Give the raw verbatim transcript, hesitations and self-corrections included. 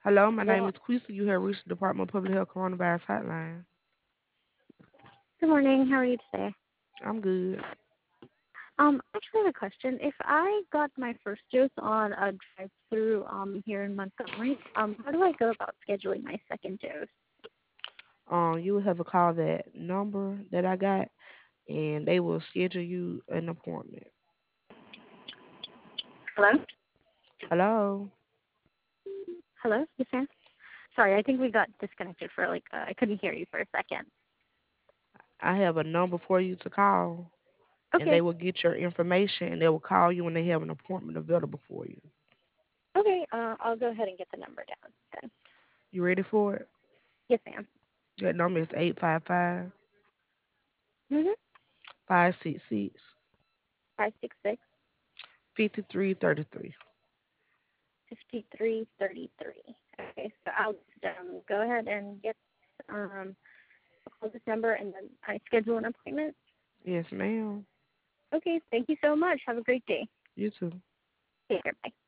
Hello, my name Well, is Quisa. You have reached the Department of Public Health Coronavirus Hotline. good morning. How are you today? I'm good. Um, I actually have a question. If I got my first dose on a drive-through um here in Montgomery, um, how do I go about scheduling my second dose? Um, you will have to call that number that I got, and they will schedule you an appointment. Hello? Hello, Hello, you Sam? Sorry, I think we got disconnected for like uh, I couldn't hear you for a second. I have a number for you to call, and they Okay. will get your information, and they will call you when they have an appointment available for you. Okay. Uh, I'll go ahead and get the number down then. You ready for it? Yes, ma'am. That number is eight five five, Mhm. five six six, Five six six five three three three. fifty three thirty three. Okay. So I'll just, um, go ahead and get um call this number and then I schedule an appointment. Yes, ma'am. Okay, thank you so much. Have a great day. You too. Take care. Bye.